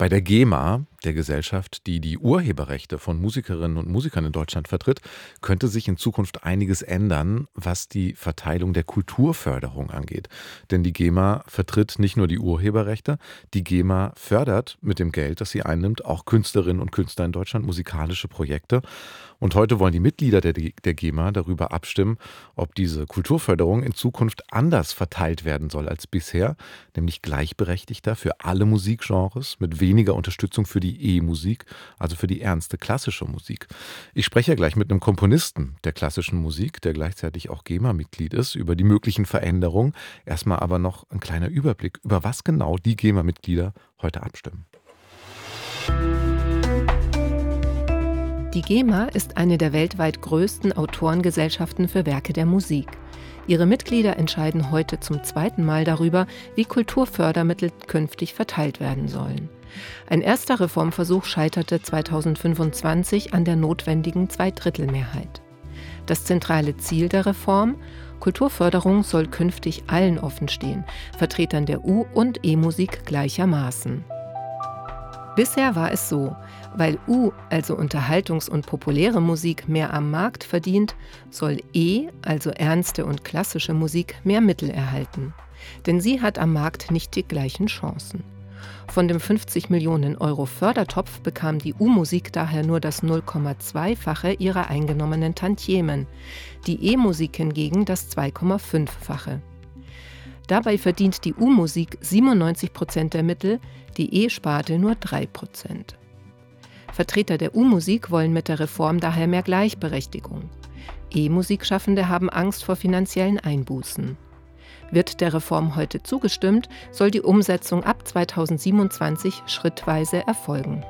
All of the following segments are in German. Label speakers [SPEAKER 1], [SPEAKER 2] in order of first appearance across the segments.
[SPEAKER 1] Bei der GEMA, der Gesellschaft, die die Urheberrechte von Musikerinnen und Musikern in Deutschland vertritt, könnte sich in Zukunft einiges ändern, was die Verteilung der Kulturförderung angeht. Denn die GEMA vertritt nicht nur die Urheberrechte, die GEMA fördert mit dem Geld, das sie einnimmt, auch Künstlerinnen und Künstler in Deutschland, musikalische Projekte. Und heute wollen die Mitglieder der GEMA darüber abstimmen, ob diese Kulturförderung in Zukunft anders verteilt werden soll als bisher, nämlich gleichberechtigter für alle Musikgenres mit weniger Unterstützung für die E-Musik, also für die ernste klassische Musik. Ich spreche ja gleich mit einem Komponisten der klassischen Musik, der gleichzeitig auch GEMA-Mitglied ist, über die möglichen Veränderungen. Erstmal aber noch ein kleiner Überblick, über was genau die GEMA-Mitglieder heute abstimmen.
[SPEAKER 2] Die GEMA ist eine der weltweit größten Autorengesellschaften für Werke der Musik. Ihre Mitglieder entscheiden heute zum zweiten Mal darüber, wie Kulturfördermittel künftig verteilt werden sollen. Ein erster Reformversuch scheiterte 2025 an der notwendigen Zweidrittelmehrheit. Das zentrale Ziel der Reform: Kulturförderung soll künftig allen offenstehen, Vertretern der U- und E-Musik gleichermaßen. Bisher war es so: Weil U, also Unterhaltungs- und populäre Musik, mehr am Markt verdient, soll E, also ernste und klassische Musik, mehr Mittel erhalten. Denn sie hat am Markt nicht die gleichen Chancen. Von dem 50 Millionen Euro Fördertopf bekam die U-Musik daher nur das 0,2-fache ihrer eingenommenen Tantiemen, die E-Musik hingegen das 2,5-fache. Dabei verdient die U-Musik 97% der Mittel, die E-Sparte nur 3%. Vertreter der U-Musik wollen mit der Reform daher mehr Gleichberechtigung. E-Musikschaffende haben Angst vor finanziellen Einbußen. Wird der Reform heute zugestimmt, soll die Umsetzung ab 2027 schrittweise erfolgen.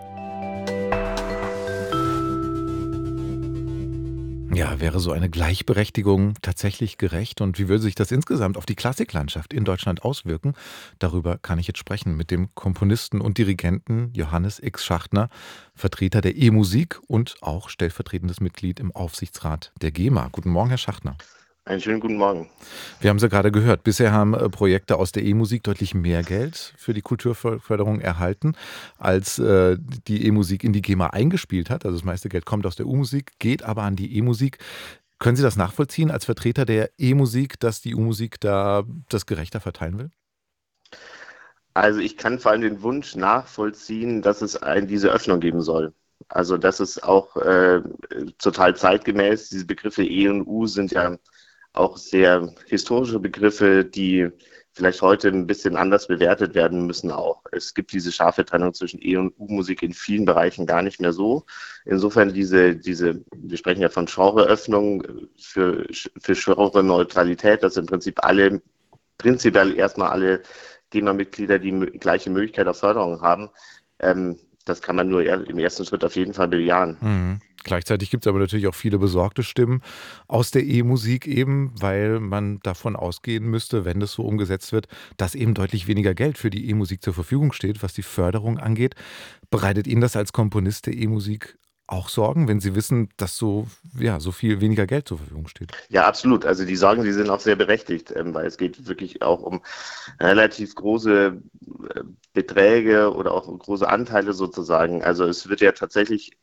[SPEAKER 1] Ja, wäre so eine Gleichberechtigung tatsächlich gerecht und wie würde sich das insgesamt auf die Klassiklandschaft in Deutschland auswirken? Darüber kann ich jetzt sprechen mit dem Komponisten und Dirigenten Johannes X. Schachtner, Vertreter der E-Musik und auch stellvertretendes Mitglied im Aufsichtsrat der GEMA. Guten Morgen, Herr Schachtner.
[SPEAKER 3] Einen schönen guten Morgen.
[SPEAKER 1] Wir haben es ja gerade gehört, bisher haben Projekte aus der E-Musik deutlich mehr Geld für die Kulturförderung erhalten, als die E-Musik in die GEMA eingespielt hat. Also das meiste Geld kommt aus der U-Musik, geht aber an die E-Musik. Können Sie das nachvollziehen als Vertreter der E-Musik, dass die U-Musik da das gerechter verteilen will?
[SPEAKER 3] Also ich kann vor allem den Wunsch nachvollziehen, dass es diese Öffnung geben soll. Also das ist auch total zeitgemäß. Diese Begriffe E und U sind ja auch sehr historische Begriffe, die vielleicht heute ein bisschen anders bewertet werden müssen auch. Es gibt diese scharfe Trennung zwischen E- und U-Musik in vielen Bereichen gar nicht mehr so. Insofern wir sprechen ja von Genreöffnung für Genre-Neutralität, dass im Prinzip prinzipiell erstmal alle GEMA-Mitglieder die gleiche Möglichkeit auf Förderung haben. Das kann man nur im ersten Schritt auf jeden Fall bejahen.
[SPEAKER 1] Mhm. Gleichzeitig gibt es aber natürlich auch viele besorgte Stimmen aus der E-Musik eben, weil man davon ausgehen müsste, wenn das so umgesetzt wird, dass eben deutlich weniger Geld für die E-Musik zur Verfügung steht, was die Förderung angeht. Bereitet Ihnen das als Komponist der E-Musik auch Sorgen, wenn Sie wissen, dass so viel weniger Geld zur Verfügung steht?
[SPEAKER 3] Ja, absolut. Also die Sorgen, die sind auch sehr berechtigt, weil es geht wirklich auch um relativ große Beträge oder auch große Anteile sozusagen. Also es wird ja tatsächlich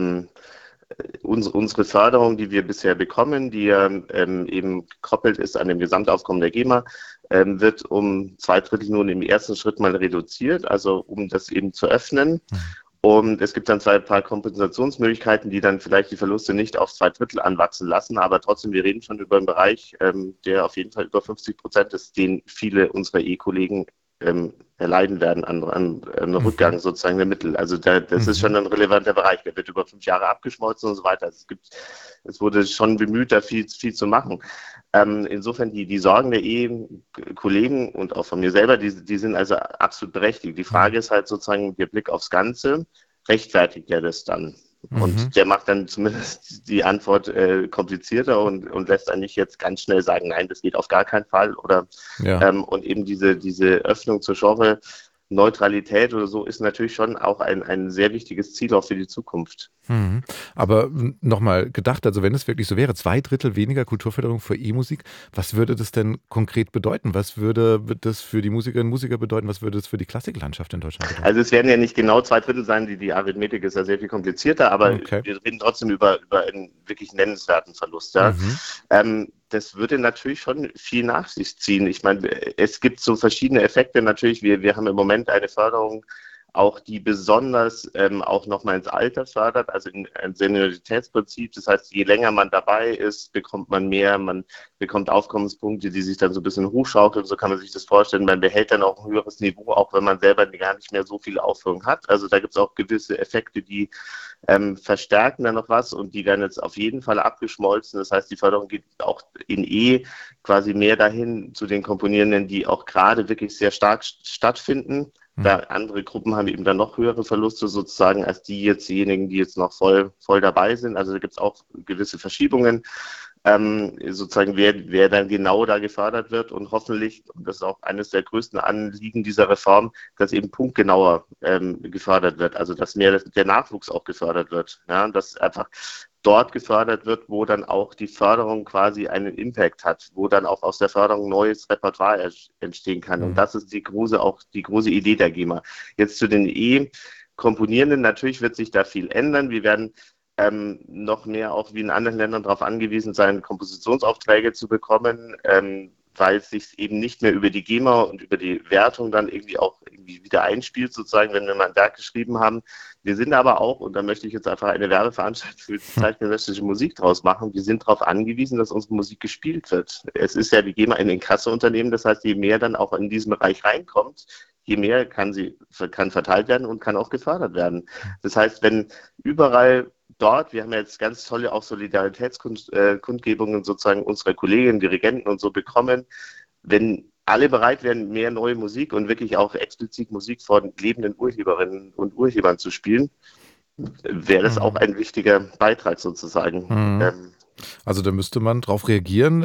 [SPEAKER 3] unsere Förderung, die wir bisher bekommen, die ja eben gekoppelt ist an dem Gesamtaufkommen der GEMA, wird um 2/3 nun im ersten Schritt mal reduziert, also um das eben zu öffnen. Und es gibt dann ein paar Kompensationsmöglichkeiten, die dann vielleicht die Verluste nicht auf 2/3 anwachsen lassen. Aber trotzdem, wir reden schon über einen Bereich, der auf jeden Fall über 50% ist, den viele unserer E-Kollegen erleiden werden an Rückgang sozusagen der Mittel. Also das ist schon ein relevanter Bereich. Der wird über 5 Jahre abgeschmolzen und so weiter. Es wurde schon bemüht, da viel zu machen. Insofern die Sorgen der Kollegen und auch von mir selber, die sind also absolut berechtigt. Die Frage ist halt sozusagen, der Blick aufs Ganze, rechtfertigt er das dann? Und der macht dann zumindest die Antwort komplizierter und lässt einen nicht jetzt ganz schnell sagen, nein, das geht auf gar keinen Fall. Oder und eben diese Öffnung zur Genre Neutralität oder so ist natürlich schon auch ein sehr wichtiges Ziel auch für die Zukunft.
[SPEAKER 1] Aber nochmal gedacht, also wenn es wirklich so wäre, 2/3 weniger Kulturförderung für E-Musik, was würde das denn konkret bedeuten? Was würde das für die Musikerinnen und Musiker bedeuten? Was würde das für die Klassiklandschaft in Deutschland bedeuten?
[SPEAKER 3] Also es werden ja nicht genau 2/3 sein, die Arithmetik ist ja sehr viel komplizierter, aber
[SPEAKER 1] Okay.
[SPEAKER 3] wir reden trotzdem über einen wirklich nennenswerten Verlust. Ja. Das würde natürlich schon viel nach sich ziehen. Ich meine, es gibt so verschiedene Effekte natürlich. Wir haben im Moment eine Förderung, auch die besonders auch nochmal ins Alter fördert, also ein Senioritätsprinzip. Das heißt, je länger man dabei ist, bekommt man mehr, man bekommt Aufkommenspunkte, die sich dann so ein bisschen hochschaukeln. So kann man sich das vorstellen. Man behält dann auch ein höheres Niveau, auch wenn man selber gar nicht mehr so viel Aufführung hat. Also da gibt es auch gewisse Effekte, die verstärken dann noch was und die werden jetzt auf jeden Fall abgeschmolzen. Das heißt, die Förderung geht auch in quasi mehr dahin zu den Komponierenden, die auch gerade wirklich sehr stark stattfinden. Da andere Gruppen haben eben dann noch höhere Verluste sozusagen als diejenigen, die jetzt noch voll dabei sind. Also da gibt es auch gewisse Verschiebungen, sozusagen wer dann genau da gefördert wird und hoffentlich, und das ist auch eines der größten Anliegen dieser Reform, dass eben punktgenauer gefördert wird, also dass mehr der Nachwuchs auch gefördert wird, ja, dass einfach dort gefördert wird, wo dann auch die Förderung quasi einen Impact hat, wo dann auch aus der Förderung neues Repertoire entstehen kann. Und das ist die große Idee der GEMA. Jetzt zu den Komponierenden, natürlich wird sich da viel ändern. Wir werden noch mehr auch wie in anderen Ländern darauf angewiesen sein, Kompositionsaufträge zu bekommen, weil es sich eben nicht mehr über die GEMA und über die Wertung dann irgendwie wieder einspielt, sozusagen, wenn wir mal ein Werk geschrieben haben. Wir sind aber auch, und da möchte ich jetzt einfach eine Werbeveranstaltung für zeitgenössische Musik draus machen, wir sind darauf angewiesen, dass unsere Musik gespielt wird. Es ist ja die GEMA ein Inkassounternehmen, das heißt, je mehr dann auch in diesen Bereich reinkommt, je mehr kann verteilt werden und kann auch gefördert werden. Das heißt, wenn überall dort, wir haben ja jetzt ganz tolle auch Solidaritätskundgebungen sozusagen unserer Kolleginnen, Dirigenten und so bekommen, wenn alle bereit wären, mehr neue Musik und wirklich auch explizit Musik von lebenden Urheberinnen und Urhebern zu spielen, wäre das auch ein wichtiger Beitrag sozusagen.
[SPEAKER 1] Also da müsste man drauf reagieren,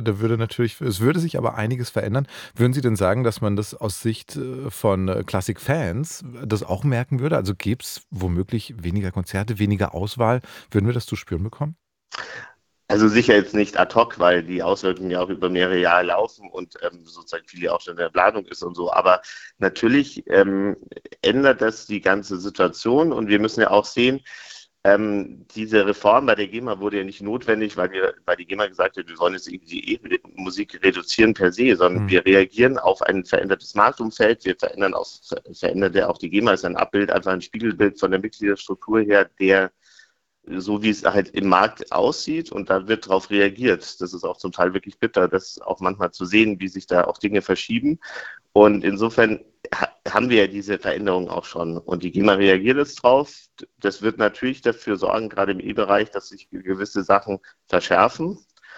[SPEAKER 1] es würde sich aber einiges verändern. Würden Sie denn sagen, dass man das aus Sicht von Klassikfans das auch merken würde? Also gäbe es womöglich weniger Konzerte, weniger Auswahl? Würden wir das zu spüren bekommen?
[SPEAKER 3] Also sicher jetzt nicht ad hoc, weil die Auswirkungen ja auch über mehrere Jahre laufen und sozusagen viel ja auch schon in der Planung ist und so. Aber natürlich ändert das die ganze Situation und wir müssen ja auch sehen, diese Reform bei der GEMA wurde ja nicht notwendig, weil die GEMA gesagt hat, wir wollen jetzt die Musik reduzieren per se, sondern wir reagieren auf ein verändertes Marktumfeld. Wir verändert ja auch die GEMA, ist ein Abbild, einfach ein Spiegelbild von der Mitgliederstruktur her, der so wie es halt im Markt aussieht und da wird darauf reagiert. Das ist auch zum Teil wirklich bitter, das auch manchmal zu sehen, wie sich da auch Dinge verschieben. Und insofern haben wir ja diese Veränderungen auch schon. Und die GEMA reagiert jetzt drauf. Das wird natürlich dafür sorgen, gerade im E-Bereich, dass sich gewisse Sachen verschärfen.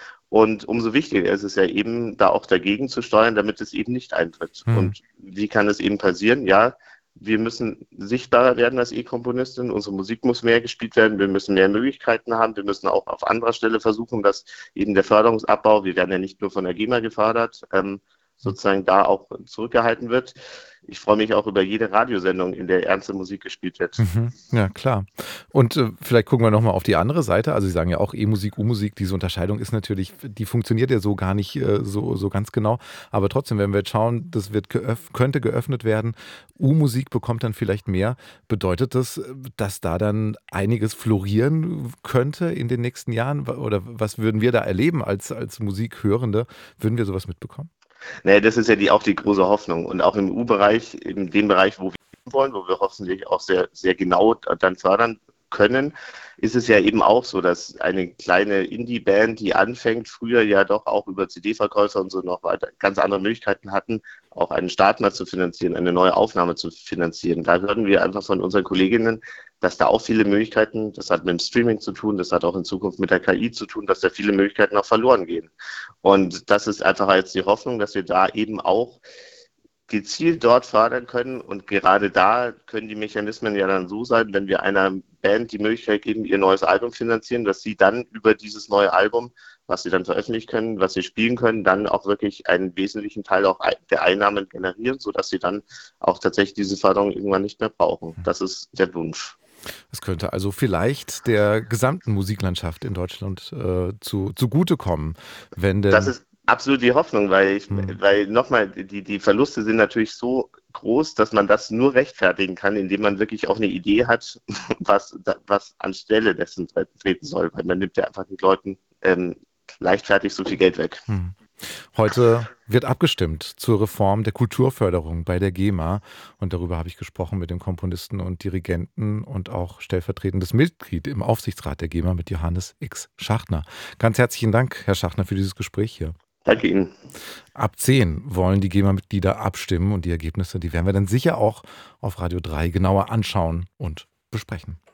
[SPEAKER 3] Und umso wichtiger ist es ja eben, da auch dagegen zu steuern, damit es eben nicht eintritt. Und wie kann es eben passieren? Ja, wir müssen sichtbarer werden als E-Komponistin. Unsere Musik muss mehr gespielt werden. Wir müssen mehr Möglichkeiten haben. Wir müssen auch auf anderer Stelle versuchen, dass eben der Förderungsabbau, wir werden ja nicht nur von der GEMA gefördert, sozusagen da auch zurückgehalten wird. Ich freue mich auch über jede Radiosendung, in der ernste Musik gespielt wird.
[SPEAKER 1] Ja, klar. Und vielleicht gucken wir nochmal auf die andere Seite. Also Sie sagen ja auch E-Musik, U-Musik, diese Unterscheidung ist natürlich, die funktioniert ja so gar nicht so ganz genau. Aber trotzdem, wenn wir jetzt schauen, das könnte geöffnet werden, U-Musik bekommt dann vielleicht mehr. Bedeutet das, dass da dann einiges florieren könnte in den nächsten Jahren? Oder was würden wir da erleben als Musikhörende? Würden wir sowas mitbekommen?
[SPEAKER 3] Naja, das ist ja auch die große Hoffnung. Und auch im U-Bereich, in dem Bereich, wo wir wollen, wo wir hoffentlich auch sehr, sehr genau dann fördern können, ist es ja eben auch so, dass eine kleine Indie-Band, die anfängt, früher ja doch auch über CD-Verkäufer und so noch weiter ganz andere Möglichkeiten hatten, auch einen Start mal zu finanzieren, eine neue Aufnahme zu finanzieren. Da hören wir einfach von unseren Kolleginnen, dass da auch viele Möglichkeiten, das hat mit dem Streaming zu tun, das hat auch in Zukunft mit der KI zu tun, dass da viele Möglichkeiten auch verloren gehen. Und das ist einfach jetzt die Hoffnung, dass wir da eben auch gezielt dort fördern können. Und gerade da können die Mechanismen ja dann so sein, wenn wir einer Band die Möglichkeit geben, ihr neues Album finanzieren, dass sie dann über dieses neue Album was sie dann veröffentlichen können, was sie spielen können, dann auch wirklich einen wesentlichen Teil auch der Einnahmen generieren, sodass sie dann auch tatsächlich diese Förderung irgendwann nicht mehr brauchen. Das ist der Wunsch.
[SPEAKER 1] Es könnte also vielleicht der gesamten Musiklandschaft in Deutschland zugutekommen, wenn denn...
[SPEAKER 3] Das ist absolut die Hoffnung, weil nochmal, die Verluste sind natürlich so groß, dass man das nur rechtfertigen kann, indem man wirklich auch eine Idee hat, was anstelle dessen treten soll, weil man nimmt ja einfach den Leuten leichtfertig so viel Geld weg.
[SPEAKER 1] Heute wird abgestimmt zur Reform der Kulturförderung bei der GEMA und darüber habe ich gesprochen mit dem Komponisten und Dirigenten und auch stellvertretendes Mitglied im Aufsichtsrat der GEMA mit Johannes X. Schachtner. Ganz herzlichen Dank, Herr Schachtner, für dieses Gespräch hier.
[SPEAKER 3] Danke Ihnen.
[SPEAKER 1] Ab 10 wollen die GEMA-Mitglieder abstimmen und die Ergebnisse, die werden wir dann sicher auch auf Radio 3 genauer anschauen und besprechen.